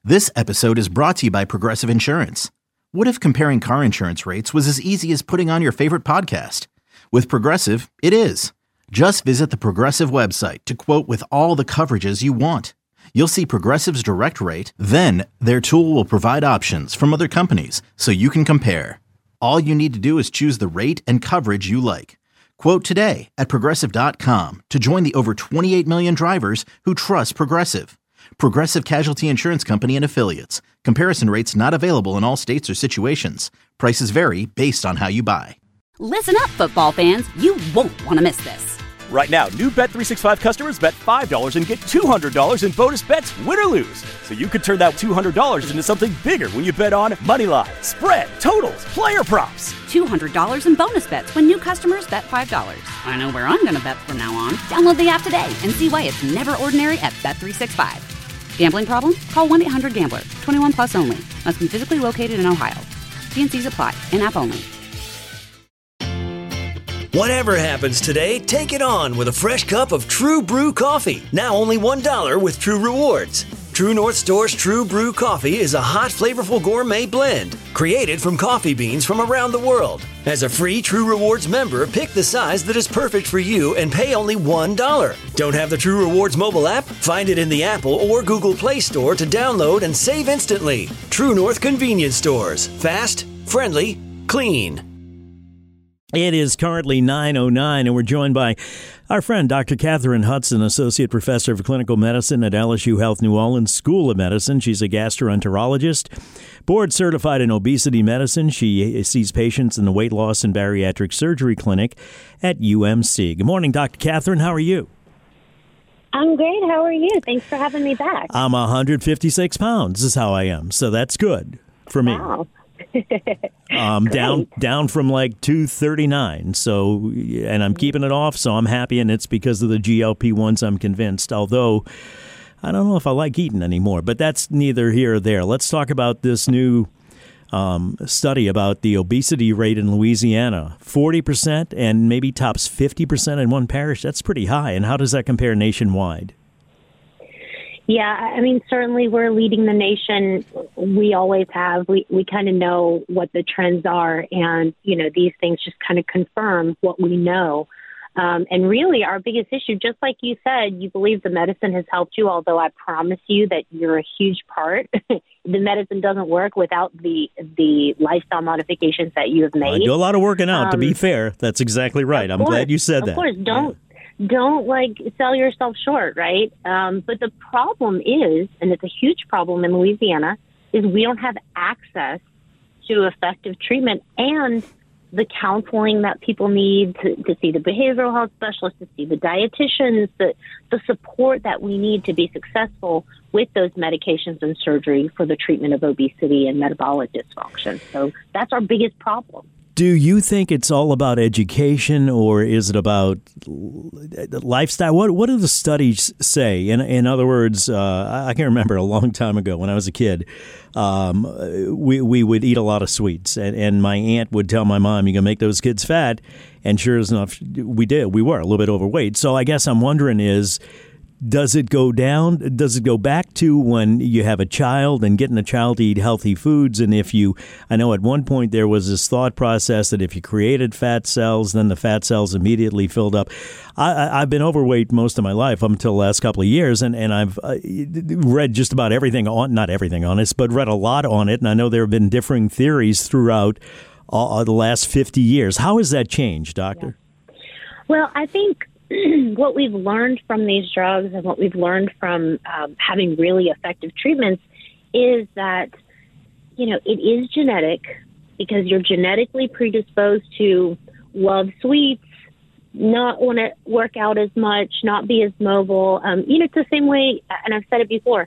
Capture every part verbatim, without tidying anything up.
This episode is brought to you by Progressive Insurance. What if comparing car insurance rates was as easy as putting on your favorite podcast? With Progressive, it is. Just visit the Progressive website to quote with all the coverages you want. You'll see Progressive's direct rate, then their tool will provide options from other companies so you can compare. All you need to do is choose the rate and coverage you like. Quote today at progressive dot com to join the over twenty-eight million drivers who trust Progressive. Progressive Casualty Insurance Company and Affiliates. Comparison rates not available in all states or situations. Prices vary based on how you buy. Listen up, football fans. You won't want to miss this. Right now, new Bet three sixty-five customers bet five dollars and get two hundred dollars in bonus bets, win or lose. So you could turn that two hundred dollars into something bigger when you bet on money line, spread, totals, player props. two hundred dollars in bonus bets when new customers bet five dollars. I know where I'm going to bet from now on. Download the app today and see why it's never ordinary at Bet three sixty-five. Gambling problem? Call one eight hundred gambler. twenty-one plus only. Must be physically located in Ohio. T and C's apply. In-app only. Whatever happens today, take it on with a fresh cup of True Brew coffee. Now only one dollar with True Rewards. True North Store's True Brew coffee is a hot, flavorful gourmet blend created from coffee beans from around the world. As a free True Rewards member, pick the size that is perfect for you and pay only one dollar. Don't have the True Rewards mobile app? Find it in the Apple or Google Play Store to download and save instantly. True North Convenience Stores. Fast, friendly, clean. It is currently nine oh nine, and we're joined by our friend, Doctor Catherine Hudson, Associate Professor of Clinical Medicine at L S U Health New Orleans School of Medicine. She's a gastroenterologist, board certified in obesity medicine. She sees patients in the weight loss and bariatric surgery clinic at U M C. Good morning, Doctor Catherine. How are you? I'm great. How are you? Thanks for having me back. I'm one hundred fifty-six pounds is how I am, so that's good for me. Wow. um, down down from like two thirty-nine, so and I'm keeping it off, so I'm happy, and it's because of the G L P ones, I'm convinced, although I don't know if I like eating anymore, but that's neither here or there. Let's talk about this new um, study about the obesity rate in Louisiana. forty percent and maybe tops fifty percent in one parish. That's pretty high, and how does that compare nationwide? Yeah, I mean, certainly we're leading the nation. We always have. We we kind of know what the trends are, and, you know, these things just kind of confirm what we know. Um, and really our biggest issue, just like you said, you believe the medicine has helped you, although I promise you that you're a huge part. The medicine doesn't work without the the lifestyle modifications that you have made. I do a lot of working out, um, to be fair. That's exactly right. I'm course, glad you said that. Of course, don't. Yeah. Don't, like, sell yourself short, right? Um, but the problem is, and it's a huge problem in Louisiana, is we don't have access to effective treatment and the counseling that people need to, to see the behavioral health specialists, to see the dietitians, the, the support that we need to be successful with those medications and surgery for the treatment of obesity and metabolic dysfunction. So that's our biggest problem. Do you think it's all about education, or is it about lifestyle? What What do the studies say? In in other words, uh, I can remember a long time ago when I was a kid, um, we we would eat a lot of sweets, and, and my aunt would tell my mom, "You're gonna make those kids fat," and sure enough, we did. We were a little bit overweight. So I guess I'm wondering is, does it go down? Does it go back to when you have a child and getting a child to eat healthy foods? And if you, I know at one point there was this thought process that if you created fat cells, then the fat cells immediately filled up. I, I've been overweight most of my life up until the last couple of years, and, and I've uh, read just about everything on, not everything on it, but read a lot on it. And I know there have been differing theories throughout uh, the last fifty years. How has that changed, Doctor? Yeah. Well, I think what we've learned from these drugs and what we've learned from um, having really effective treatments is that, you know, it is genetic, because you're genetically predisposed to love sweets, not want to work out as much, not be as mobile. Um, you know, it's the same way, and I've said it before,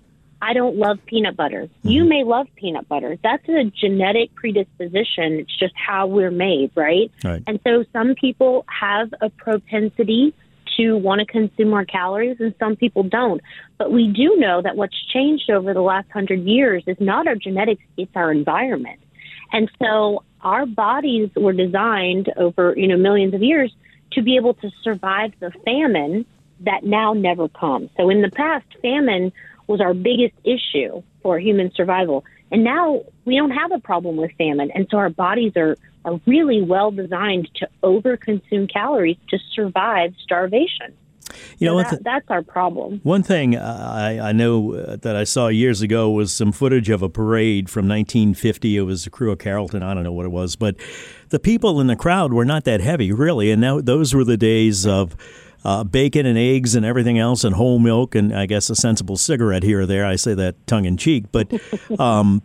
I don't love peanut butter. Mm-hmm. You may love peanut butter. That's a genetic predisposition. It's just how we're made, right? Right. And so some people have a propensity to want to consume more calories, and some people don't. But we do know that what's changed over the last hundred years is not our genetics, it's our environment. And so our bodies were designed over, you know, millions of years to be able to survive the famine that now never comes. So in the past, famine was our biggest issue for human survival. And now we don't have a problem with famine. And so our bodies are, are really well designed to overconsume calories to survive starvation. You know, so that, that, that's our problem. One thing I, I know that I saw years ago was some footage of a parade from nineteen fifty. It was the crew of Carrollton. I don't know what it was, but the people in the crowd were not that heavy, really. And now those were the days of uh, bacon and eggs and everything else and whole milk and I guess a sensible cigarette here or there. I say that tongue in cheek, but um,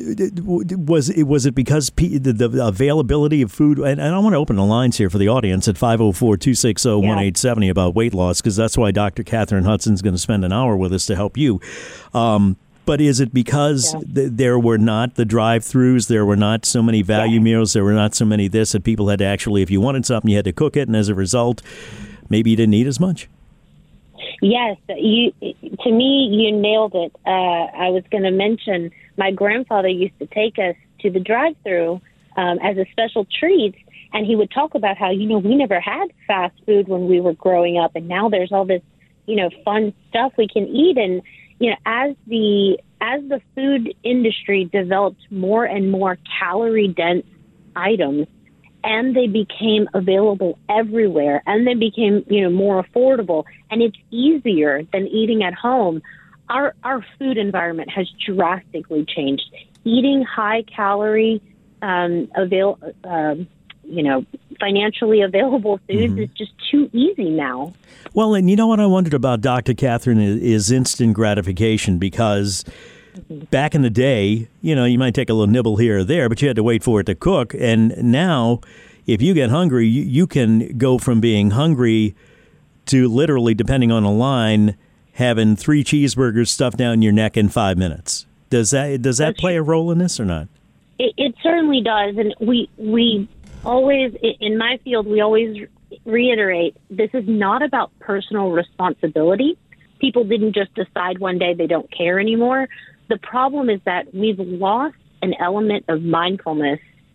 was it was it because P, the, the availability of food? And, and I want to open the lines here for the audience at five oh four, two six oh, one eight seven oh about weight loss, because that's why Doctor Catherine Hudson's going to spend an hour with us to help you. Um, but is it because yeah. th- there were not the drive-thrus, there were not so many value yeah. meals, there were not so many this, that people had to actually, if you wanted something, you had to cook it, and as a result, maybe you didn't eat as much? Yes, you. To me, you nailed it. Uh, I was going to mention my grandfather used to take us to the drive-thru um, as a special treat, and he would talk about how, you know, we never had fast food when we were growing up, and now there's all this, you know, fun stuff we can eat. And, you know, as the as the food industry developed more and more calorie-dense items, and they became available everywhere, and they became, you know, more affordable, and it's easier than eating at home. Our our food environment has drastically changed. Eating high calorie, um, avail, uh, you know, financially available foods mm-hmm. is just too easy now. Well, and you know what I wondered about Doctor Catherine is, is instant gratification, because back in the day, you know, you might take a little nibble here or there, but you had to wait for it to cook. And now, if you get hungry, you, you can go from being hungry to literally, depending on the line, having three cheeseburgers stuffed down your neck in five minutes. Does that does that That's play a role in this or not? It, it certainly does. And we we always, in my field, we always reiterate, this is not about personal responsibility. People didn't just decide one day they don't care anymore. The problem is that we've lost an element of mindfulness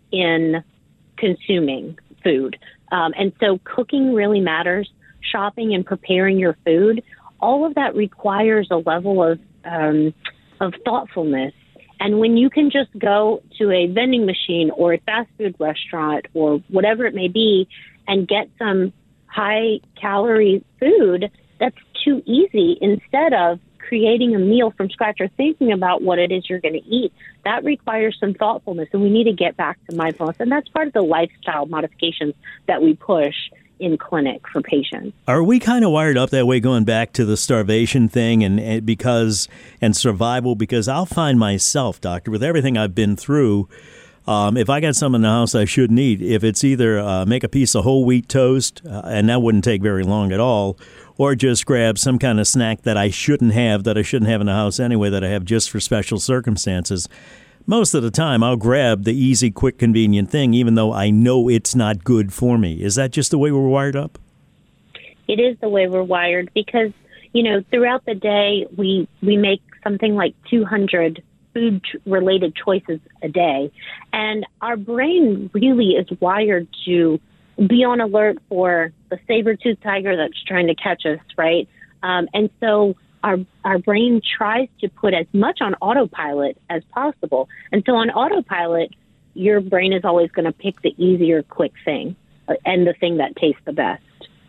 in consuming food. Um, and so cooking really matters. Shopping and preparing your food, all of that requires a level of um, of thoughtfulness. And when you can just go to a vending machine or a fast food restaurant or whatever it may be and get some high-calorie food, that's too easy. Instead of creating a meal from scratch or thinking about what it is you're going to eat, that requires some thoughtfulness, and we need to get back to mindfulness. And that's part of the lifestyle modifications that we push in clinic for patients. Are we kind of wired up that way, going back to the starvation thing and, and because and survival? Because I'll find myself, doctor, with everything I've been through, um, if I got something in the house I shouldn't eat, if it's either uh, make a piece of whole wheat toast, uh, and that wouldn't take very long at all, or just grab some kind of snack that I shouldn't have, that I shouldn't have in the house anyway, that I have just for special circumstances. Most of the time, I'll grab the easy, quick, convenient thing, even though I know it's not good for me. Is that just the way we're wired up? It is the way we're wired because, you know, throughout the day, we, we make something like two hundred food-related choices a day. And our brain really is wired to be on alert for the saber-toothed tiger that's trying to catch us, right? Um, and so our our brain tries to put as much on autopilot as possible. And so on autopilot, your brain is always going to pick the easier, quick thing uh, and the thing that tastes the best.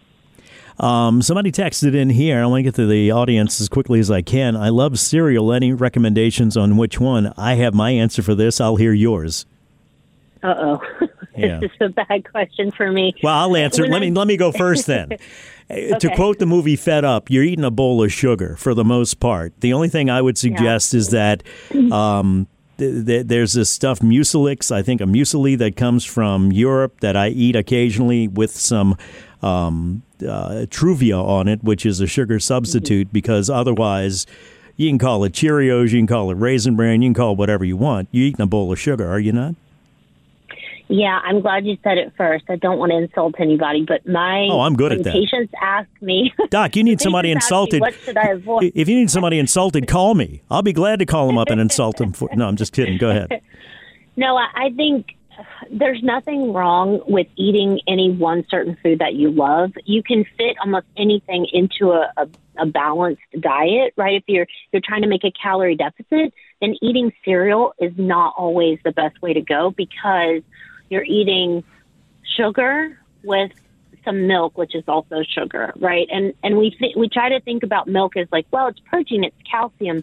Um, somebody texted in here. I want to get to the audience as quickly as I can. I love cereal. Any recommendations on which one? I have my answer for this. I'll hear yours. Uh-oh. Yeah. This is a bad question for me. Well, I'll answer. When let I... me let me go first then. Okay. To quote the movie Fed Up, you're eating a bowl of sugar for the most part. The only thing I would suggest yeah. is that um, th- th- there's this stuff, Mucilix, I think a muesli that comes from Europe that I eat occasionally with some um, uh, Truvia on it, which is a sugar substitute, mm-hmm. because otherwise you can call it Cheerios, you can call it Raisin Bran, you can call it whatever you want. You're eating a bowl of sugar, are you not? Yeah, I'm glad you said it first. I don't want to insult anybody, but my oh, I'm good at that. Patients ask me, Doc, you need somebody insulted. Me, what should I avoid? If you need somebody insulted, call me. I'll be glad to call them up and insult them. For, no, I'm just kidding. Go ahead. No, I, I think there's nothing wrong with eating any one certain food that you love. You can fit almost anything into a, a, a balanced diet, right? If you're you're trying to make a calorie deficit, then eating cereal is not always the best way to go because you're eating sugar with some milk, which is also sugar, right? And and we th- we try to think about milk as like, well, it's protein, it's calcium.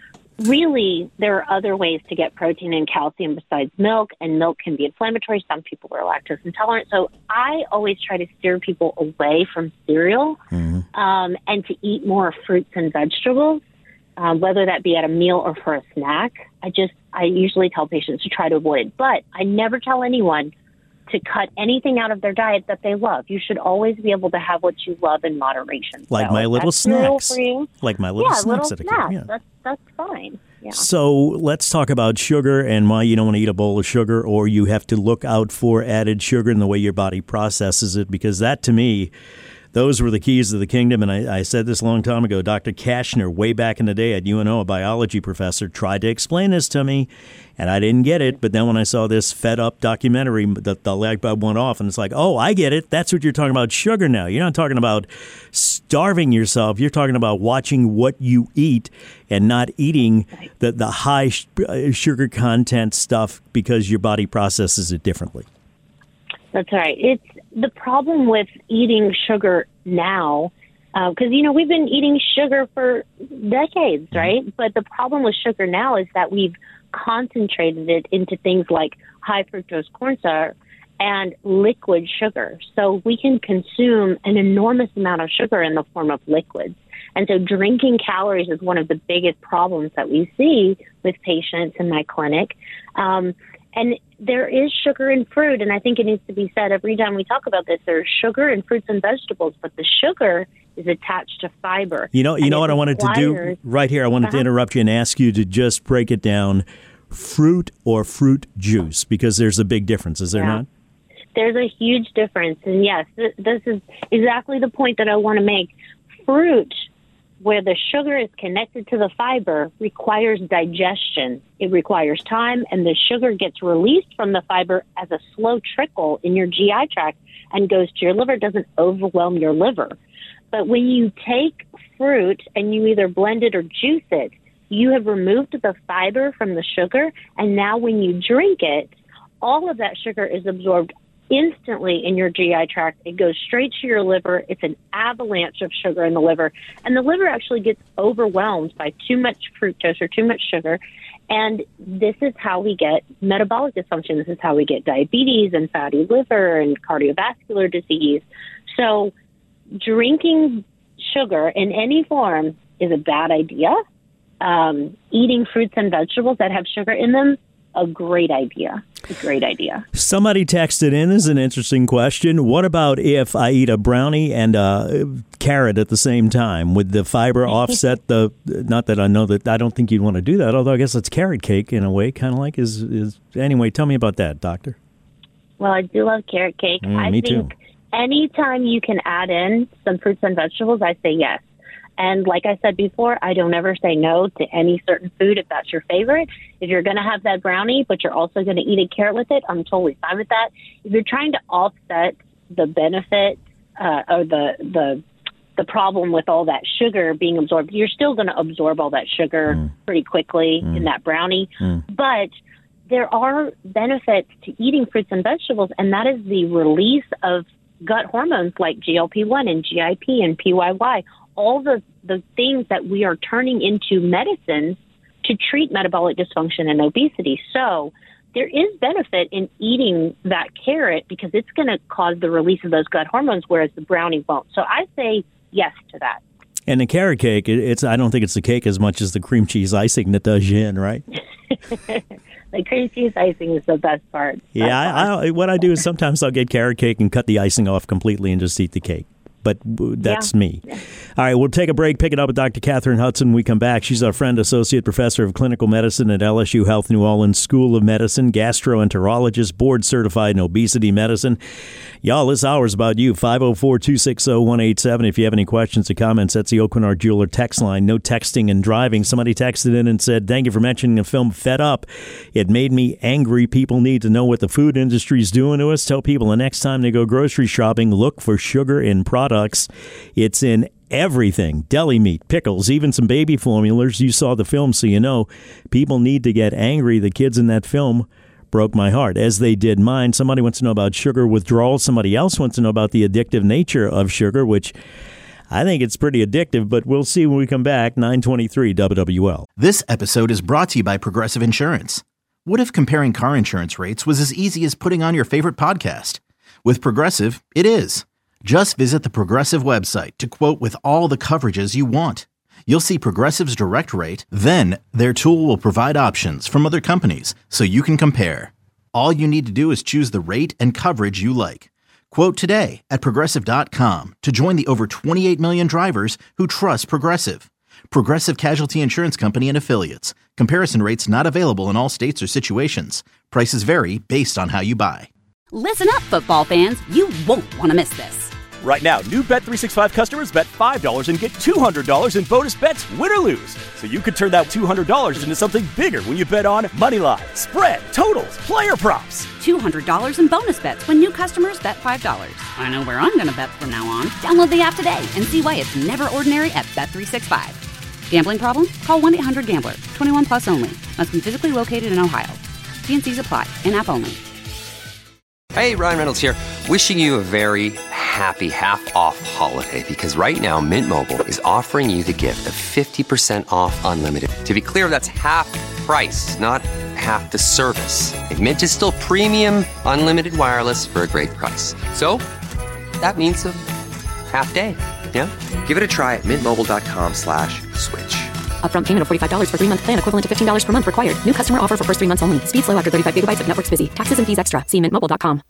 Really, there are other ways to get protein and calcium besides milk, and milk can be inflammatory. Some people are lactose intolerant. So I always try to steer people away from cereal mm-hmm. um, and to eat more fruits and vegetables, um, whether that be at a meal or for a snack. I just, I usually tell patients to try to avoid it. But I never tell anyone to cut anything out of their diet that they love. You should always be able to have what you love in moderation. Like so my little snacks. Like my little yeah, snacks. Little that I snacks. yeah. That's, that's fine. Yeah. So let's talk about sugar and why you don't want to eat a bowl of sugar, or you have to look out for added sugar in the way your body processes it, because that, to me, those were the keys of the kingdom. And I, I said this a long time ago. Doctor Kashner, way back in the day at U N O, a biology professor, tried to explain this to me, and I didn't get it. But then when I saw this Fed Up documentary, the, the light bulb went off, and it's like, oh, I get it. That's what you're talking about, sugar now. You're not talking about starving yourself. You're talking about watching what you eat and not eating the, the high sh- sugar content stuff because your body processes it differently. That's right. It's the problem with eating sugar now, because, uh, you know, we've been eating sugar for decades, right? But the problem with sugar now is that we've concentrated it into things like high fructose corn syrup and liquid sugar. So we can consume an enormous amount of sugar in the form of liquids. And so drinking calories is one of the biggest problems that we see with patients in my clinic. Um, and there is sugar in fruit, and I think it needs to be said every time we talk about this, there's sugar in fruits and vegetables, but the sugar is attached to fiber. You know, you know what I wanted to do right here? I wanted uh-huh. to interrupt you and ask you to just break it down, fruit or fruit juice, because there's a big difference, is there yeah. not? There's a huge difference, and yes, th- this is exactly the point that I want to make. Fruit, where the sugar is connected to the fiber, requires digestion. It requires time, and the sugar gets released from the fiber as a slow trickle in your G I tract and goes to your liver. It doesn't overwhelm your liver. But when you take fruit and you either blend it or juice it, you have removed the fiber from the sugar, and now when you drink it, all of that sugar is absorbed instantly in your G I tract. It goes straight to your liver. It's an avalanche of sugar in the liver. And the liver actually gets overwhelmed by too much fructose or too much sugar. And this is how we get metabolic dysfunction. This is how we get diabetes and fatty liver and cardiovascular disease. So drinking sugar in any form is a bad idea. Um, eating fruits and vegetables that have sugar in them, a great idea. A great idea. Somebody texted in, this is an interesting question. What about if I eat a brownie and a carrot at the same time? Would the fiber offset the, not that I know that, I don't think you'd want to do that, although I guess it's carrot cake in a way, kind of like is, is anyway, tell me about that, doctor. Well, I do love carrot cake. Mm, I me think too. Anytime you can add in some fruits and vegetables, I say yes. And like I said before, I don't ever say no to any certain food if that's your favorite. If you're going to have that brownie, but you're also going to eat a carrot with it, I'm totally fine with that. If you're trying to offset the benefit uh, or the the the problem with all that sugar being absorbed, you're still going to absorb all that sugar mm. pretty quickly mm. in that brownie. Mm. But there are benefits to eating fruits and vegetables, and that is the release of gut hormones like G L P one and G I P and P Y Y. All the, the things that we are turning into medicines to treat metabolic dysfunction and obesity. So there is benefit in eating that carrot because it's going to cause the release of those gut hormones, whereas the brownie won't. So I say yes to that. And the carrot cake, it's I don't think it's the cake as much as the cream cheese icing that does you in, right? The cream cheese icing is the best part. Yeah, I, I, what I do is sometimes I'll get carrot cake and cut the icing off completely and just eat the cake. but that's yeah. me. Yeah. All right, we'll take a break, pick it up with Doctor Catherine Hudson when we come back. She's our friend, Associate Professor of Clinical Medicine at L S U Health New Orleans School of Medicine, gastroenterologist, board certified in obesity medicine. Y'all, this hour's about you. five oh four, two six oh, one eight seven. If you have any questions or comments, that's the Aucoin Jeweler text line. No texting and driving. Somebody texted in and said, thank you for mentioning the film Fed Up. It made me angry. People need to know what the food industry is doing to us. Tell people the next time they go grocery shopping, look for sugar in products. It's in everything. Deli meat, pickles, even some baby formulas. You saw the film, so you know. People need to get angry. The kids in that film broke my heart, as they did mine. Somebody wants to know about sugar withdrawal. Somebody else wants to know about the addictive nature of sugar, which I think it's pretty addictive, but we'll see when we come back. nine twenty-three W W L. This episode is brought to you by Progressive Insurance. What if comparing car insurance rates was as easy as putting on your favorite podcast? With Progressive, it is. Just visit the Progressive website to quote with all the coverages you want. You'll see Progressive's direct rate, then their tool will provide options from other companies so you can compare. All you need to do is choose the rate and coverage you like. Quote today at Progressive dot com to join the over twenty-eight million drivers who trust Progressive. Progressive Casualty Insurance Company and Affiliates. Comparison rates not available in all states or situations. Prices vary based on how you buy. Listen up, football fans. You won't want to miss this. Right now, new Bet three sixty-five customers bet five dollars and get two hundred dollars in bonus bets, win or lose. So you could turn that two hundred dollars into something bigger when you bet on moneyline, spread, totals, player props. two hundred dollars in bonus bets when new customers bet five dollars. I know where I'm going to bet from now on. Download the app today and see why it's never ordinary at Bet three sixty-five. Gambling problem? Call one eight hundred gambler. twenty-one plus only. Must be physically located in Ohio. T and C's apply. In-app only. Hey, Ryan Reynolds here. Wishing you a very happy half-off holiday, because right now Mint Mobile is offering you the gift of fifty percent off unlimited. To be clear, that's half price, not half the service. And Mint is still premium unlimited wireless for a great price. So that means a half day. Yeah? Give it a try at mintmobile.com slash switch. Upfront payment of forty-five dollars for three-month plan equivalent to fifteen dollars per month required. New customer offer for first three months only. Speed slow after thirty-five gigabytes if network's busy. Taxes and fees extra. See mint mobile dot com.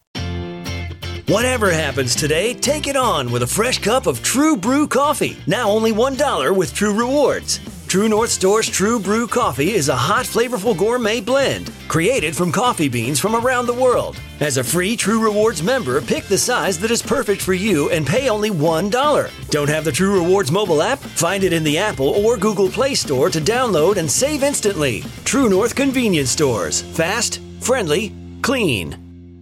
Whatever happens today, take it on with a fresh cup of True Brew coffee. Now only one dollar with True Rewards. True North Store's True Brew coffee is a hot, flavorful gourmet blend created from coffee beans from around the world. As a free True Rewards member, pick the size that is perfect for you and pay only one dollar. Don't have the True Rewards mobile app? Find it in the Apple or Google Play Store to download and save instantly. True North Convenience Stores. Fast, friendly, clean.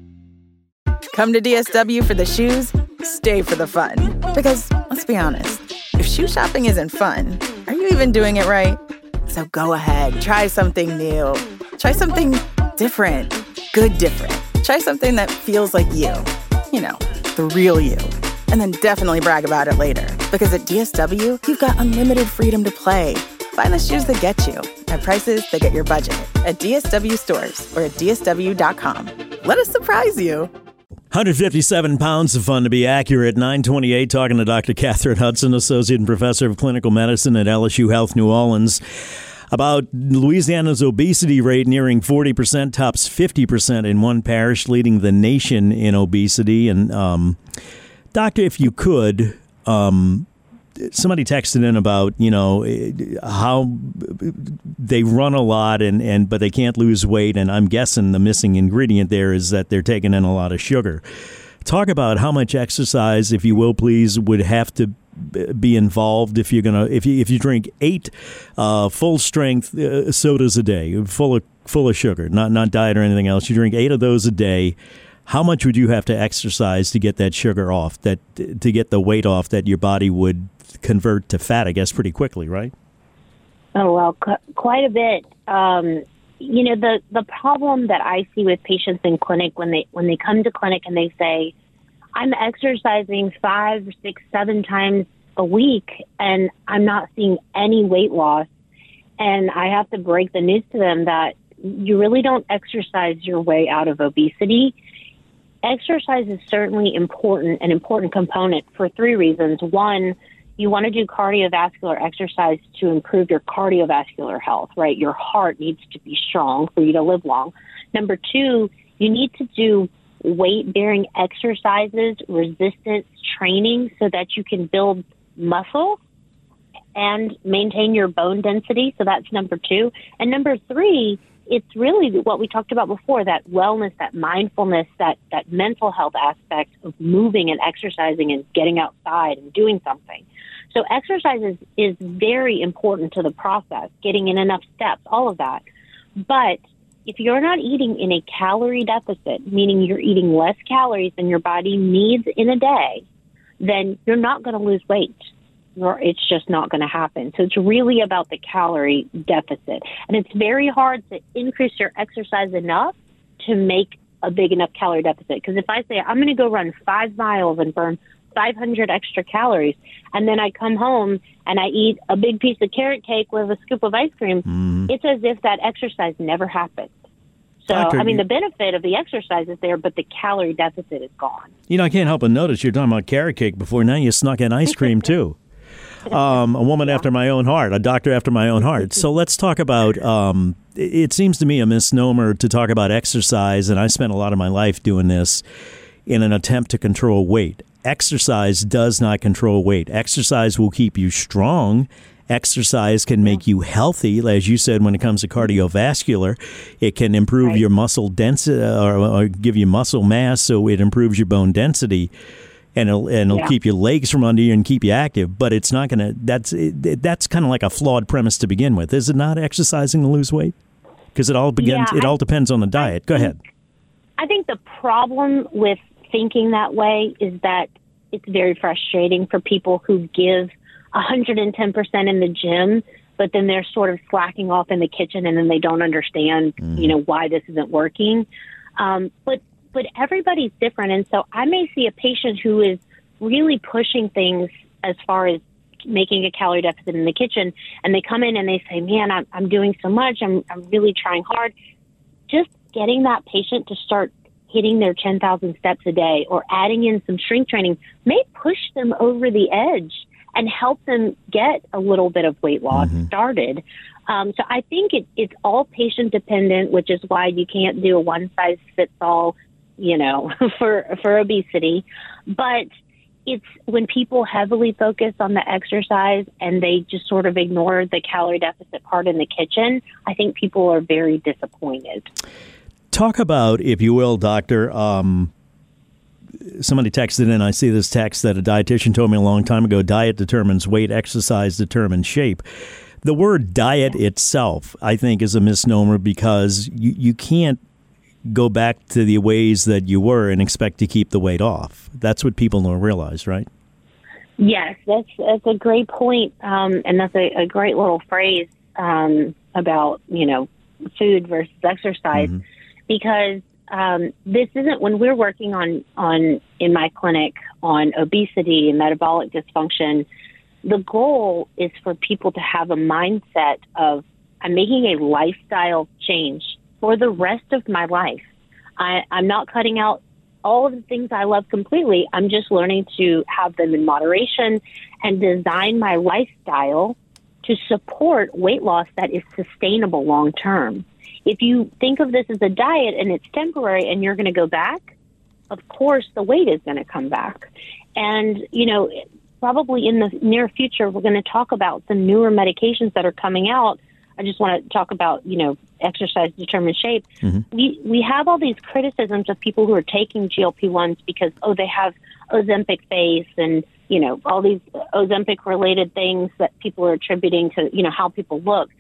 Come to D S W for the shoes, stay for the fun. Because, let's be honest, if shoe shopping isn't fun, are you even doing it right? So go ahead, try something new. Try something different. Good different. Try something that feels like you. You know, the real you. And then definitely brag about it later. Because at D S W, you've got unlimited freedom to play. Find the shoes that get you at prices that get your budget at D S W stores or at D S W dot com. Let us surprise you. one hundred fifty-seven pounds of fun to be accurate. nine twenty-eight, talking to Doctor Catherine Hudson, Associate Professor of Clinical Medicine at L S U Health New Orleans, about Louisiana's obesity rate nearing forty percent, tops fifty percent in one parish, leading the nation in obesity. And, um, Doctor, if you could, um, somebody texted in about, you know, how they run a lot and, and but they can't lose weight. And I'm guessing the missing ingredient there is that they're taking in a lot of sugar. Talk about how much exercise, if you will, please, would have to be involved if you're gonna if you if you drink eight uh, full strength uh, sodas a day, full of full of sugar, not not diet or anything else. You drink eight of those a day. How much would you have to exercise to get that sugar off, that to get the weight off that your body would convert to fat, I guess, pretty quickly, right? Oh, well, cu- quite a bit. Um, you know, the, the problem that I see with patients in clinic when they when they come to clinic and they say, I'm exercising five, six, seven times a week, and I'm not seeing any weight loss. And I have to break the news to them that you really don't exercise your way out of obesity. Exercise is certainly important, an important component for three reasons. One, you want to do cardiovascular exercise to improve your cardiovascular health, right? Your heart needs to be strong for you to live long. Number two, you need to do weight-bearing exercises, resistance training, so that you can build muscle and maintain your bone density. So that's number two. And number three, it's really what we talked about before, that wellness, that mindfulness, that, that mental health aspect of moving and exercising and getting outside and doing something. So exercise is, is very important to the process, getting in enough steps, all of that. But if you're not eating in a calorie deficit, meaning you're eating less calories than your body needs in a day, then you're not going to lose weight. Or it's just not going to happen. So it's really about the calorie deficit. And it's very hard to increase your exercise enough to make a big enough calorie deficit. Because if I say I'm going to go run five miles and burn five hundred extra calories, and then I come home and I eat a big piece of carrot cake with a scoop of ice cream, mm. it's as if that exercise never happened. So, Doctor, I mean, the benefit of the exercise is there, but the calorie deficit is gone. You know, I can't help but notice you're talking about carrot cake before. Now you snuck in ice cream, too. Um, a woman yeah. after my own heart, a doctor after my own heart. So let's talk about, um, it seems to me a misnomer to talk about exercise, and I spent a lot of my life doing this in an attempt to control weight. Exercise does not control weight. Exercise will keep you strong. Exercise can make you healthy. As you said, when it comes to cardiovascular, it can improve right. your muscle density or, or give you muscle mass, so it improves your bone density. And it'll, and it'll yeah. keep your legs from under you and keep you active, but it's not going to. That's it, that's kind of like a flawed premise to begin with, is it not? Exercising to lose weight, because it all begins. Yeah, it I, all depends on the diet. Go think, ahead. I think the problem with thinking that way is that it's very frustrating for people who give one hundred ten percent in the gym, but then they're sort of slacking off in the kitchen, and then they don't understand, mm. you know, why this isn't working. Um, but But everybody's different. And so I may see a patient who is really pushing things as far as making a calorie deficit in the kitchen, and they come in and they say, man, I'm, I'm doing so much. I'm, I'm really trying hard. Just getting that patient to start hitting their ten thousand steps a day or adding in some strength training may push them over the edge and help them get a little bit of weight loss mm-hmm. started. Um, so I think it, it's all patient dependent, which is why you can't do a one size fits all, you know, for, for obesity. But it's when people heavily focus on the exercise and they just sort of ignore the calorie deficit part in the kitchen, I think people are very disappointed. Talk about, if you will, doctor, um, somebody texted in, I see this text that a dietitian told me a long time ago, diet determines weight, exercise determines shape. The word diet itself, I think, is a misnomer because you, you can't go back to the ways that you were and expect to keep the weight off. That's what people don't realize, right? Yes, that's that's a great point, um, and that's a, a great little phrase um, about, you know, food versus exercise, mm-hmm. because um, this isn't, when we're working on, on in my clinic on obesity and metabolic dysfunction, the goal is for people to have a mindset of, I'm making a lifestyle change for the rest of my life. I, I'm not cutting out all of the things I love completely. I'm just learning to have them in moderation and design my lifestyle to support weight loss that is sustainable long term. If you think of this as a diet and it's temporary and you're going to go back, of course the weight is going to come back. And, you know, probably in the near future, we're going to talk about some newer medications that are coming out. I just want to talk about, you know, exercise determines shape. Mm-hmm. We we have all these criticisms of people who are taking G L P ones because, oh, they have Ozempic face and, you know, all these Ozempic-related things that people are attributing to, you know, how people look.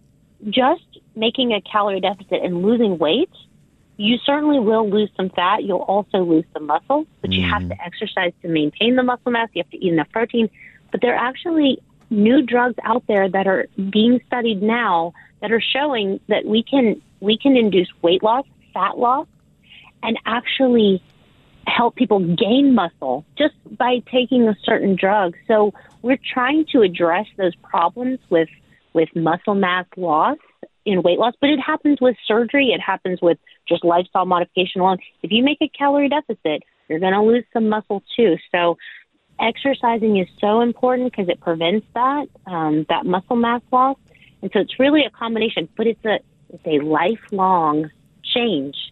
Just making a calorie deficit and losing weight, you certainly will lose some fat. You'll also lose some muscle, but mm-hmm. you have to exercise to maintain the muscle mass. You have to eat enough protein. But there are actually new drugs out there that are being studied now that are showing that we can we can induce weight loss, fat loss, and actually help people gain muscle just by taking a certain drug. So we're trying to address those problems with with muscle mass loss in weight loss, but it happens with surgery. It happens with just lifestyle modification alone. If you make a calorie deficit, you're going to lose some muscle too. So exercising is so important because it prevents that, um, that muscle mass loss. And so it's really a combination, but it's a, it's a lifelong change.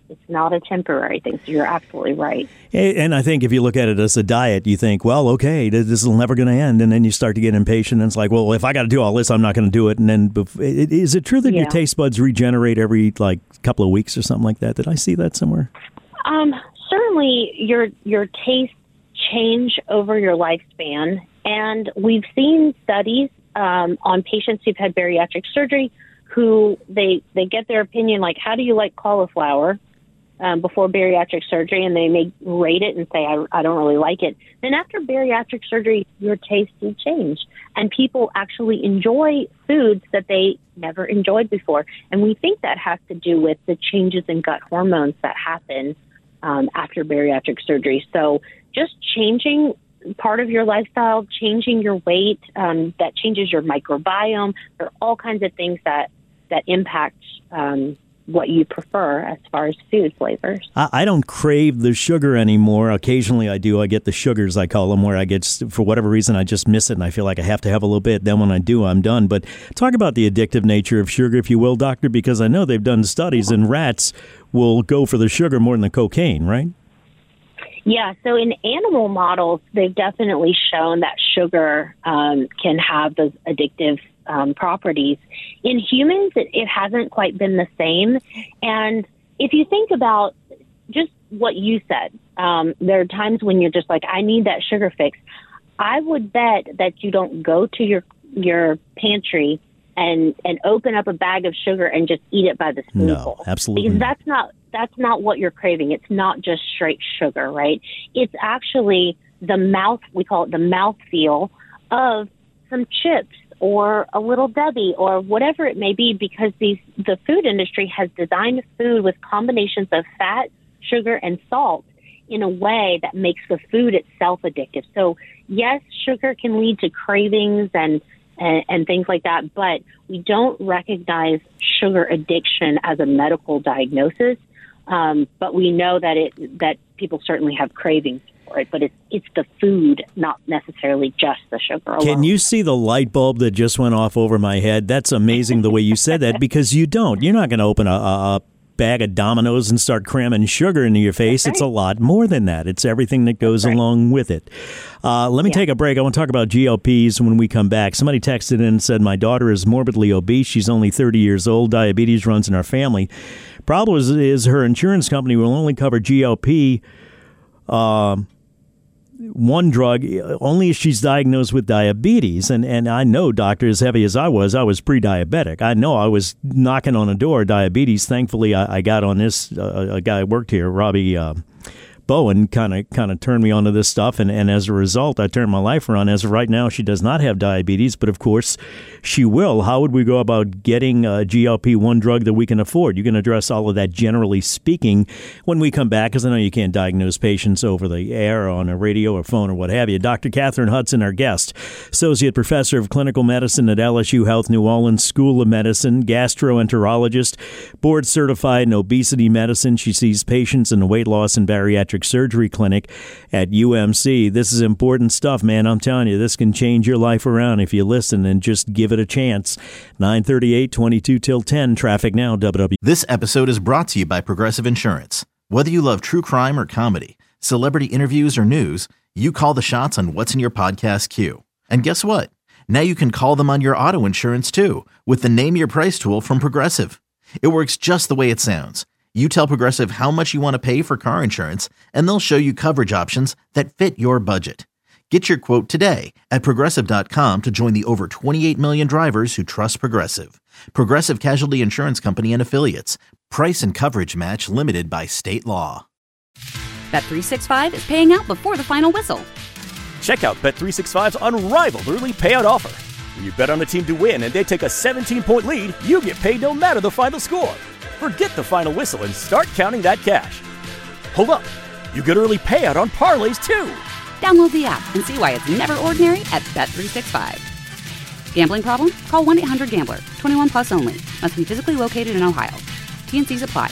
It's not a temporary thing. So you're absolutely right. And I think if you look at it as a diet, you think, well, okay, this is never going to end. And then you start to get impatient. And it's like, well, if I got to do all this, I'm not going to do it. And then is it true that yeah. your taste buds regenerate every like couple of weeks or something like that? Did I see that somewhere? Um, certainly your your tastes change over your lifespan. And we've seen studies um, on patients who've had bariatric surgery who they, they get their opinion, like, how do you like cauliflower? Um, before bariatric surgery, and they may rate it and say, I, I don't really like it. Then after bariatric surgery, your taste will change. And people actually enjoy foods that they never enjoyed before. And we think that has to do with the changes in gut hormones that happen um, after bariatric surgery. So just changing part of your lifestyle, changing your weight, um, that changes your microbiome. There are all kinds of things that, that impact um what you prefer as far as food flavors. I, I don't crave the sugar anymore. Occasionally I do. I get the sugars, I call them, where I get, for whatever reason, I just miss it and I feel like I have to have a little bit. Then when I do, I'm done. But talk about the addictive nature of sugar, if you will, doctor, because I know they've done studies and rats will go for the sugar more than the cocaine, right? Yeah, so in animal models, they've definitely shown that sugar um, can have those addictive um, properties. In humans, it, it hasn't quite been the same. And if you think about just what you said, um, there are times when you're just like, I need that sugar fix. I would bet that you don't go to your your pantry and and open up a bag of sugar and just eat it by the spoonful. No, absolutely. Because that's not that's not what you're craving. It's not just straight sugar, right? It's actually the mouth, we call it the mouthfeel of some chips or a Little Debbie or whatever it may be, because these the food industry has designed food with combinations of fat, sugar, and salt in a way that makes the food itself addictive. So yes, sugar can lead to cravings and And, and things like that, but we don't recognize sugar addiction as a medical diagnosis. Um, but we know that it that people certainly have cravings for it. But it's it's the food, not necessarily just the sugar alone. Can you see the light bulb that just went off over my head? That's amazing the way you said that, because you don't. You're not going to open a, a, a bag of Dominoes and start cramming sugar into your face. Right. It's a lot more than that. It's everything that goes right. along with it. Uh, let me yeah. take a break. I want to talk about G L Ps when we come back. Somebody texted in and said, my daughter is morbidly obese. She's only thirty years old. Diabetes runs in our family. Problem is, is her insurance company will only cover G L P uh, one drug only if she's diagnosed with diabetes. And and I know, doctor, as heavy as I was, I was pre-diabetic. I know I was knocking on a door of diabetes. Thankfully, I, I got on this. Uh, a guy who worked here, Robbie uh, Bowen, kind of kind of turned me onto this stuff. And, and as a result, I turned my life around. As of right now, she does not have diabetes, but of course, she will. How would we go about getting a G L P one drug that we can afford? You can address all of that, generally speaking, when we come back, because I know you can't diagnose patients over the air or on a radio or phone or what have you. Doctor Catherine Hudson, our guest, Associate Professor of Clinical Medicine at L S U Health New Orleans School of Medicine, gastroenterologist, board certified in obesity medicine. She sees patients in the weight loss and bariatric surgery clinic at U M C. This is important stuff, man. I'm telling you, this can change your life around if you listen and just give it a chance. nine thirty-eight, twenty-two till ten, traffic now, W W. This episode is brought to you by Progressive Insurance. Whether you love true crime or comedy, celebrity interviews or news, you call the shots on what's in your podcast queue. And guess what? Now you can call them on your auto insurance too, with the Name Your Price tool from Progressive. It works just the way it sounds. You tell Progressive how much you want to pay for car insurance, and they'll show you coverage options that fit your budget. Get your quote today at Progressive dot com to join the over twenty-eight million drivers who trust Progressive. Progressive Casualty Insurance Company and Affiliates. Price and coverage match limited by state law. Bet three sixty-five is paying out before the final whistle. Check out Bet three sixty-five's unrivaled early payout offer. When you bet on a team to win and they take a seventeen-point lead, you get paid no matter the final score. Forget the final whistle and start counting that cash. Hold up. You get early payout on parlays, too. Download the app and see why it's never ordinary at Bet three sixty-five. Gambling problem? Call one eight hundred gambler. twenty-one plus only. Must be physically located in Ohio. T N Cs apply.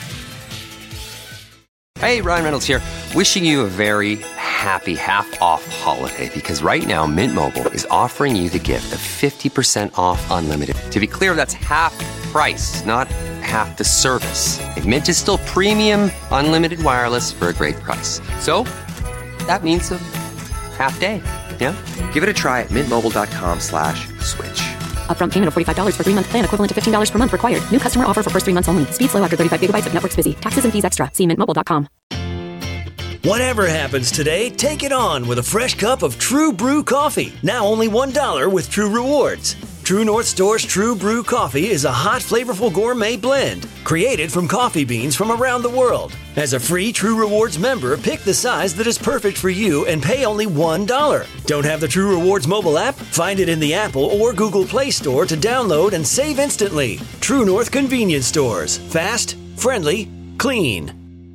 Hey, Ryan Reynolds here. Wishing you a very happy half-off holiday, because right now Mint Mobile is offering you the gift of fifty percent off unlimited. To be clear, that's half price, not half the service. And Mint is still premium, unlimited wireless for a great price. So that means a half day, yeah? Give it a try at mintmobile.com slash switch. Upfront payment of forty-five dollars for three-month plan equivalent to fifteen dollars per month required. New customer offer for first three months only. Speed slow after thirty-five gigabytes if network's busy. Taxes and fees extra. See mint mobile dot com. Whatever happens today, take it on with a fresh cup of True Brew coffee. Now only one dollar with True Rewards. True North Store's True Brew coffee is a hot, flavorful gourmet blend created from coffee beans from around the world. As a free True Rewards member, pick the size that is perfect for you and pay only one dollar. Don't have the True Rewards mobile app? Find it in the Apple or Google Play Store to download and save instantly. True North Convenience Stores. Fast, friendly, clean.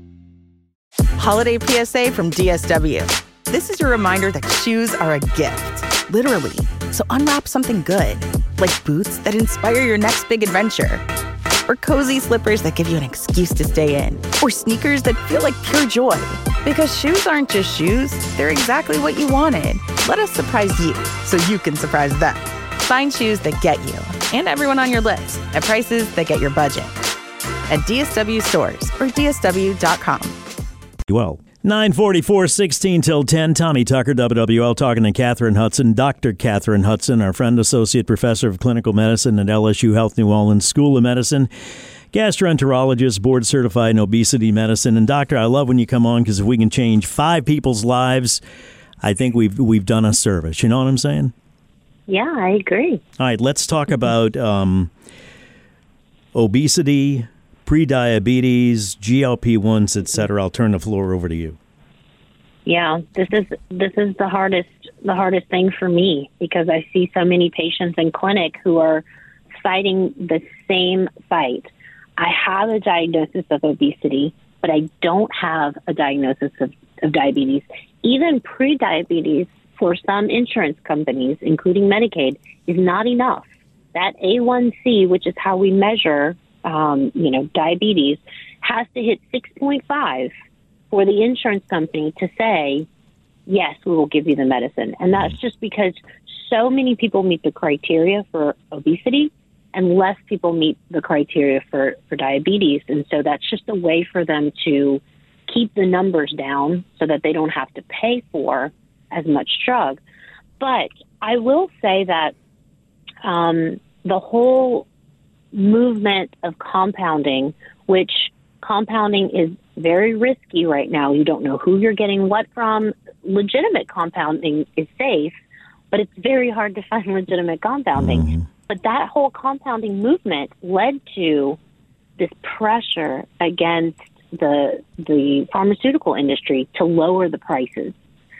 Holiday P S A from D S W. This is your reminder that shoes are a gift, literally. So unwrap something good, like boots that inspire your next big adventure, or cozy slippers that give you an excuse to stay in, or sneakers that feel like pure joy. Because shoes aren't just shoes, they're exactly what you wanted. Let us surprise you so you can surprise them. Find shoes that get you and everyone on your list at prices that get your budget at D S W stores or D S W dot com. Well, nine forty-four, sixteen till ten. Tommy Tucker, W W L, talking to Catherine Hudson. Doctor Catherine Hudson, our friend, Associate Professor of Clinical Medicine at L S U Health New Orleans School of Medicine, gastroenterologist, board certified in obesity medicine. And doctor, I love when you come on because if we can change five people's lives, I think we've we've done a service. You know what I'm saying? Yeah, I agree. All right, let's talk about um, obesity, pre-diabetes, G L P ones, et cetera. I'll turn the floor over to you. Yeah, this is this is the hardest the hardest thing for me because I see so many patients in clinic who are fighting the same fight. I have a diagnosis of obesity, but I don't have a diagnosis of, of diabetes. Even pre-diabetes for some insurance companies, including Medicaid, is not enough. That A one C, which is how we measure Um, you know, diabetes, has to hit six point five for the insurance company to say, yes, we will give you the medicine. And that's just because so many people meet the criteria for obesity and less people meet the criteria for, for diabetes. And so that's just a way for them to keep the numbers down so that they don't have to pay for as much drug. But I will say that um, the whole movement of compounding, which compounding is very risky right now. You don't know who you're getting what from. Legitimate compounding is safe, but it's very hard to find legitimate compounding. Mm-hmm. But that whole compounding movement led to this pressure against the the pharmaceutical industry to lower the prices.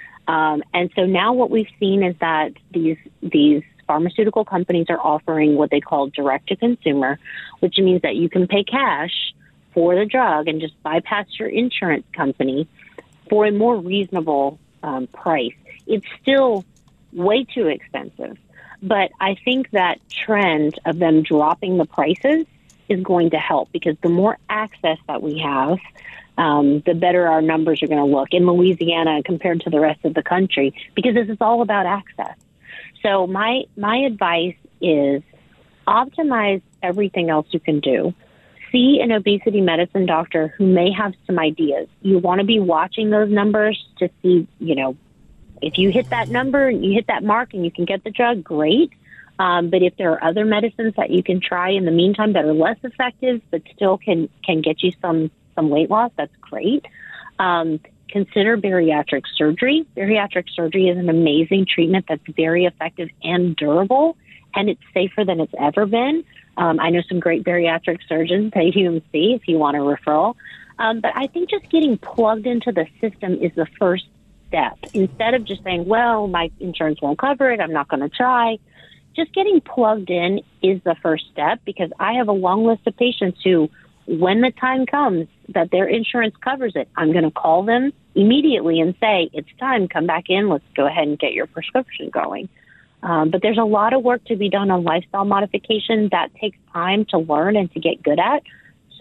Um, and so now what we've seen is that these these pharmaceutical companies are offering what they call direct-to-consumer, which means that you can pay cash for the drug and just bypass your insurance company for a more reasonable um, price. It's still way too expensive, but I think that trend of them dropping the prices is going to help because the more access that we have, um, the better our numbers are going to look in Louisiana compared to the rest of the country, because this is all about access. So my my advice is optimize everything else you can do. See an obesity medicine doctor who may have some ideas. You want to be watching those numbers to see, you know, if you hit that number and you hit that mark and you can get the drug, great. Um, but if there are other medicines that you can try in the meantime that are less effective but still can, can get you some, some weight loss, that's great. Um, Consider bariatric surgery. Bariatric surgery is an amazing treatment that's very effective and durable, and it's safer than it's ever been. Um, I know some great bariatric surgeons at U M C if you want a referral. Um, but I think just getting plugged into the system is the first step. Instead of just saying, well, my insurance won't cover it, I'm not going to try. Just getting plugged in is the first step, because I have a long list of patients who, when the time comes that their insurance covers it, I'm going to call them immediately and say, it's time, come back in, let's go ahead and get your prescription going. Um, but there's a lot of work to be done on lifestyle modification that takes time to learn and to get good at.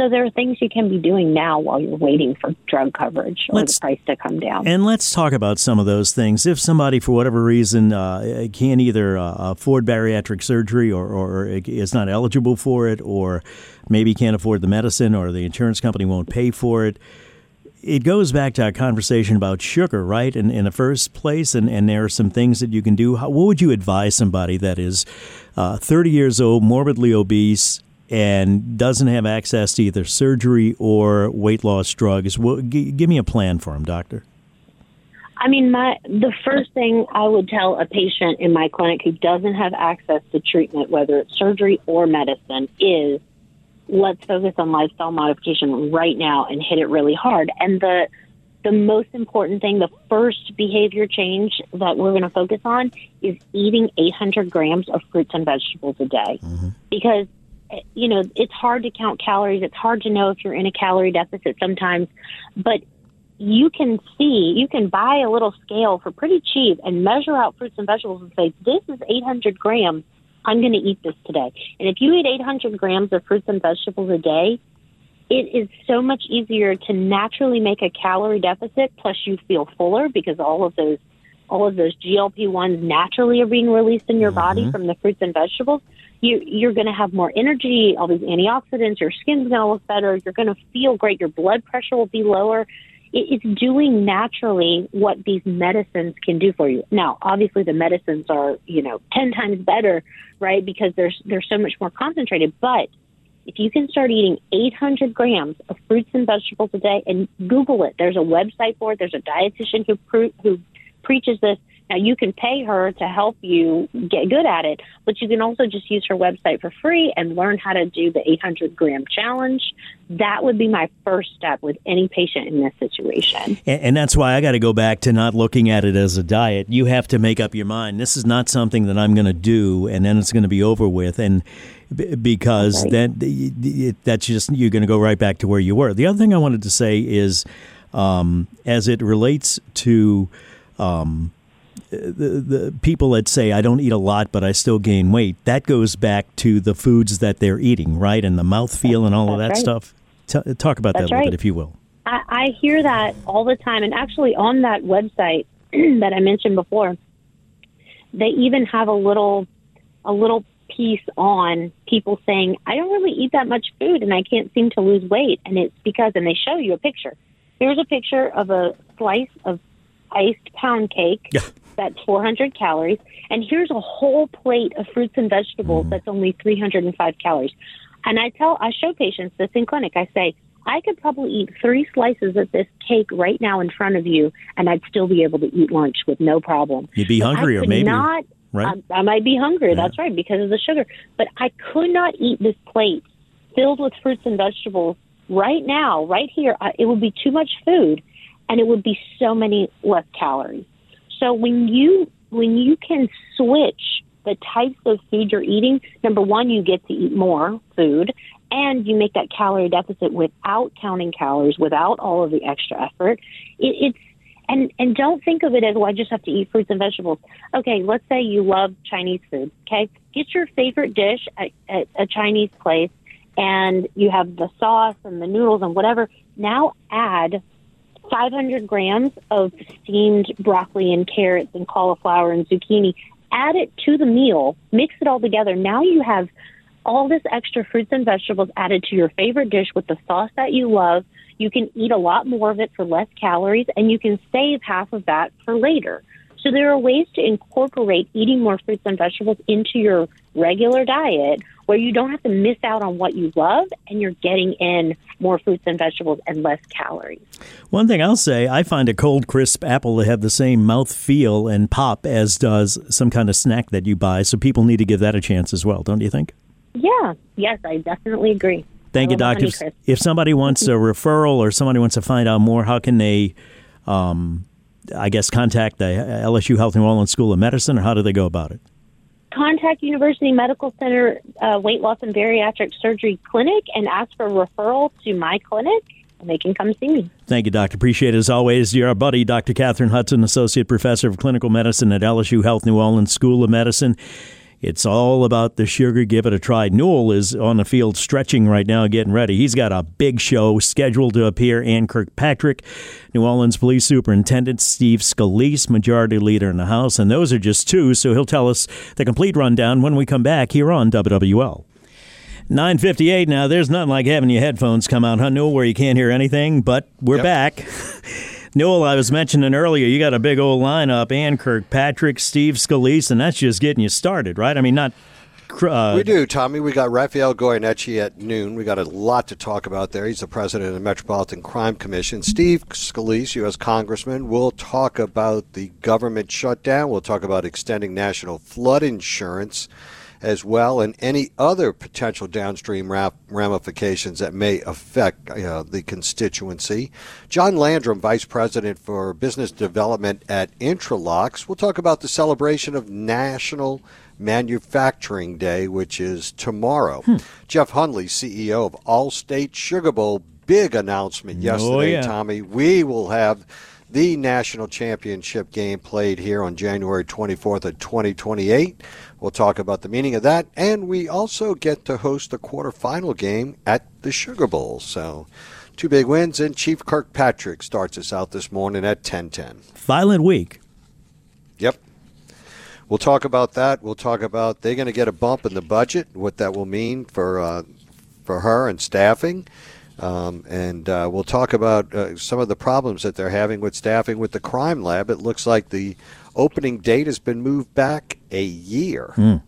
So there are things you can be doing now while you're waiting for drug coverage or let's, the price to come down. And let's talk about some of those things. If somebody, for whatever reason, uh, can't either uh, afford bariatric surgery or, or is not eligible for it, or maybe can't afford the medicine, or the insurance company won't pay for it, it goes back to our conversation about sugar, right, in, in the first place, and, and there are some things that you can do. How, what would you advise somebody that is uh, thirty years old, morbidly obese, and doesn't have access to either surgery or weight loss drugs? Well, g- give me a plan for them, doctor. I mean, my the first thing I would tell a patient in my clinic who doesn't have access to treatment, whether it's surgery or medicine, is let's focus on lifestyle modification right now and hit it really hard. And the the most important thing, the first behavior change that we're going to focus on is eating eight hundred grams of fruits and vegetables a day. Mm-hmm. Because, you know, it's hard to count calories. It's hard to know if you're in a calorie deficit sometimes. But you can see, you can buy a little scale for pretty cheap and measure out fruits and vegetables and say, this is eight hundred grams. I'm going to eat this today. And if you eat eight hundred grams of fruits and vegetables a day, it is so much easier to naturally make a calorie deficit. Plus, you feel fuller because all of those, all of those G L P ones naturally are being released in your mm-hmm. body from the fruits and vegetables. You, you're going to have more energy, all these antioxidants. Your skin's going to look better. You're going to feel great. Your blood pressure will be lower. It's doing naturally what these medicines can do for you. Now, obviously, the medicines are, you know, ten times better, right, because they're, they're so much more concentrated. But if you can start eating eight hundred grams of fruits and vegetables a day, and Google it, there's a website for it. There's a dietitian who pre- who preaches this. Now, you can pay her to help you get good at it, but you can also just use her website for free and learn how to do the eight hundred gram challenge. That would be my first step with any patient in this situation. And, and that's why I got to go back to not looking at it as a diet. You have to make up your mind. This is not something that I'm going to do, and then it's going to be over with. And b- because right. then that's just, you're going to go right back to where you were. The other thing I wanted to say is, um, as it relates to um, The, the people that say, I don't eat a lot, but I still gain weight, that goes back to the foods that they're eating, right? And the mouthfeel and all of that right. stuff. T- talk about That's that a little right. bit, if you will. I, I hear that all the time. And actually on that website that I mentioned before, they even have a little, a little piece on people saying, I don't really eat that much food and I can't seem to lose weight. And it's because, and they show you a picture. Here's a picture of a slice of iced pound cake. Yeah. That's four hundred calories. And here's a whole plate of fruits and vegetables. Mm. That's only three hundred five calories. And I tell, I show patients this in clinic. I say, I could probably eat three slices of this cake right now in front of you, and I'd still be able to eat lunch with no problem. You'd be but hungry, or maybe not, right? I, I might be hungry. Yeah. That's right, because of the sugar. But I could not eat this plate filled with fruits and vegetables right now, right here. I, it would be too much food, and it would be so many less calories. So when you when you can switch the types of food you're eating, number one, you get to eat more food, and you make that calorie deficit without counting calories, without all of the extra effort. It, it's and and don't think of it as, well, I just have to eat fruits and vegetables. Okay, let's say you love Chinese food. Okay, get your favorite dish at, at a Chinese place, and you have the sauce and the noodles and whatever. Now add five hundred grams of steamed broccoli and carrots and cauliflower and zucchini. Add it to the meal, mix it all together. Now you have all this extra fruits and vegetables added to your favorite dish with the sauce that you love. You can eat a lot more of it for less calories, and you can save half of that for later. So there are ways to incorporate eating more fruits and vegetables into your regular diet where you don't have to miss out on what you love, and you're getting in more fruits and vegetables and less calories. One thing I'll say, I find a cold, crisp apple to have the same mouth feel and pop as does some kind of snack that you buy, so people need to give that a chance as well, don't you think? Yeah. Yes, I definitess agree. Thank you, Doctor. If, if somebody wants a referral or somebody wants to find out more, how can they, um, I guess, contact the L S U Health New Orleans School of Medicine, or how do they go about it? Contact University Medical Center uh, Weight Loss and Bariatric Surgery Clinic and ask for a referral to my clinic, and they can come see me. Thank you, Doctor. Appreciate it as always. You're our buddy, Doctor Catherine Hudson, Associate Professor of Clinical Medicine at L S U Health New Orleans School of Medicine. It's all about the sugar. Give it a try. Newell is on the field stretching right now, getting ready. He's got a big show scheduled to appear. Ann Kirkpatrick, New Orleans Police Superintendent Steve Scalise, Majority Leader in the House. And those are just two, so he'll tell us the complete rundown when we come back here on W W L. nine fifty-eight now. There's nothing like having your headphones come out, huh, Newell, where you can't hear anything, but we're yep. back. Newell, I was mentioning earlier, you got a big old lineup. Ann Kirkpatrick, Steve Scalise, and that's just getting you started, right? I mean, not... Uh, we do, Tommy. We got Raphael Goyeneche at noon. We got a lot to talk about there. He's the president of the Metropolitan Crime Commission. Steve Scalise, U S Congressman, will talk about the government shutdown. We'll talk about extending national flood insurance as well, and any other potential downstream ramifications that may affect uh, the constituency. John Landrum, Vice President for Business Development at Intralox. We'll talk about the celebration of National Manufacturing Day, which is tomorrow. Hmm. Jeff Hundley, C E O of Allstate Sugar Bowl, big announcement yesterday, oh, yeah. Tommy. We will have the national championship game played here on January twenty-fourth of twenty twenty-eight. We'll talk about the meaning of that, and we also get to host a quarterfinal game at the Sugar Bowl. So two big wins, and Chief Kirkpatrick starts us out this morning at ten ten. Violent week. Yep. We'll talk about that. We'll talk about they're going to get a bump in the budget, what that will mean for uh, for her and staffing. Um, and uh, we'll talk about uh, some of the problems that they're having with staffing with the crime lab. It looks like the opening date has been moved back a year. Mm.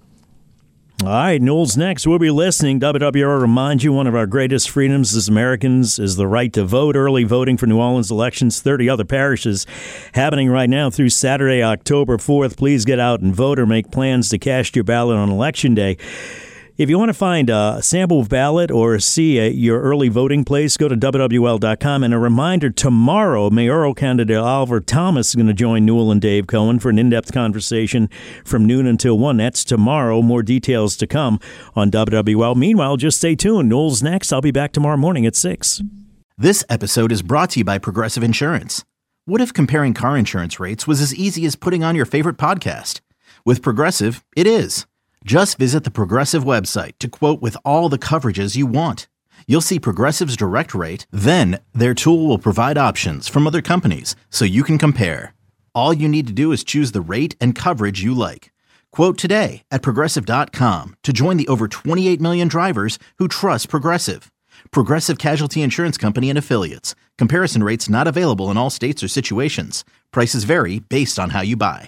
All right, Newell's next. We'll be listening. W W L reminds you one of our greatest freedoms as Americans is the right to vote. Early voting for New Orleans elections, thirty other parishes happening right now through Saturday, October fourth. Please get out and vote or make plans to cast your ballot on Election Day. If you want to find a sample ballot or see a, your early voting place, go to W W L dot com. And a reminder, tomorrow, mayoral candidate Oliver Thomas is going to join Newell and Dave Cohen for an in-depth conversation from noon until one. That's tomorrow. More details to come on W W L. Meanwhile, just stay tuned. Newell's next. I'll be back tomorrow morning at six. This episode is brought to you by Progressive Insurance. What if comparing car insurance rates was as easy as putting on your favorite podcast? With Progressive, it is. Just visit the Progressive website to quote with all the coverages you want. You'll see Progressive's direct rate, then their tool will provide options from other companies so you can compare. All you need to do is choose the rate and coverage you like. Quote today at Progressive dot com to join the over twenty-eight million drivers who trust Progressive. Progressive Casualty Insurance Company and Affiliates. Comparison rates not available in all states or situations. Prices vary based on how you buy.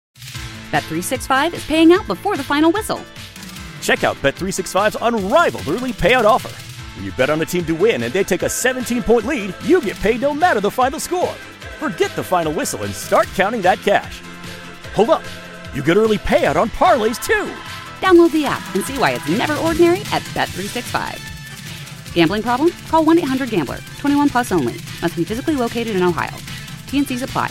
Bet three sixty-five is paying out before the final whistle. Check out Bet three sixty-five's unrivaled early payout offer. When you bet on a team to win and they take a seventeen-point lead, you get paid no matter the final score. Forget the final whistle and start counting that cash. Hold up. You get early payout on parlays, too. Download the app and see why it's never ordinary at Bet three sixty-five. Gambling problem? Call one eight hundred gambler. twenty-one plus only. Must be physically located in Ohio. T and C's apply.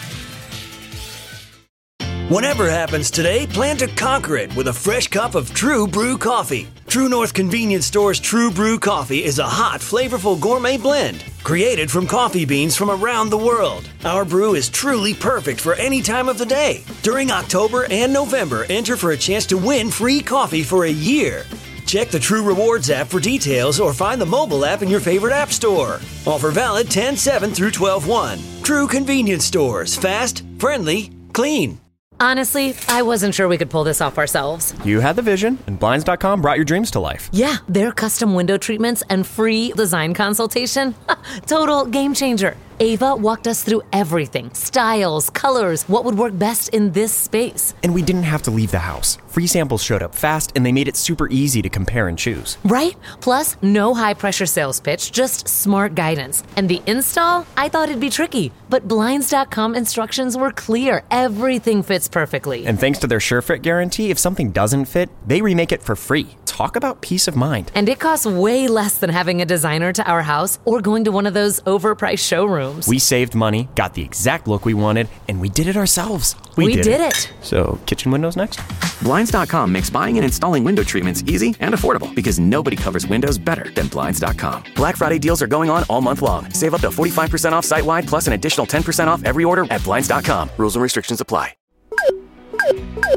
Whatever happens today, plan to conquer it with a fresh cup of True Brew coffee. True North Convenience Store's True Brew coffee is a hot, flavorful gourmet blend created from coffee beans from around the world. Our brew is truly perfect for any time of the day. During October and November, enter for a chance to win free coffee for a year. Check the True Rewards app for details or find the mobile app in your favorite app store. Offer valid ten seven through twelve one. True Convenience Stores. Fast, friendly, clean. Honestly, I wasn't sure we could pull this off ourselves. You had the vision, and Blinds dot com brought your dreams to life. Yeah, their custom window treatments and free design consultation. Total game changer. Ava walked us through everything. Styles, colors, what would work best in this space. And we didn't have to leave the house. Free samples showed up fast, and they made it super easy to compare and choose. Right? Plus, no high-pressure sales pitch, just smart guidance. And the install? I thought it'd be tricky. But Blinds dot com instructions were clear. Everything fits perfectly. And thanks to their SureFit guarantee, if something doesn't fit, they remake it for free. Talk about peace of mind. And it costs way less than having a designer to our house or going to one of those overpriced showrooms. We saved money, got the exact look we wanted, and we did it ourselves. We, we did, did it. it. So, kitchen windows next? Blinds dot com makes buying and installing window treatments easy and affordable because nobody covers windows better than Blinds dot com. Black Friday deals are going on all month long. Save up to forty-five percent off site-wide plus an additional ten percent off every order at Blinds dot com. Rules and restrictions apply.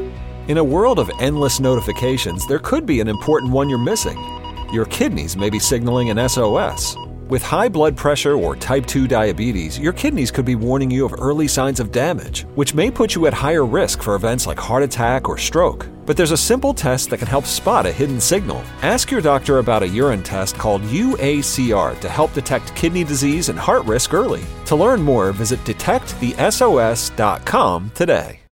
In a world of endless notifications, there could be an important one you're missing. Your kidneys may be signaling an S O S. With high blood pressure or type two diabetes, your kidneys could be warning you of early signs of damage, which may put you at higher risk for events like heart attack or stroke. But there's a simple test that can help spot a hidden signal. Ask your doctor about a urine test called U A C R to help detect kidney disease and heart risk early. To learn more, visit detect the S O S dot com today.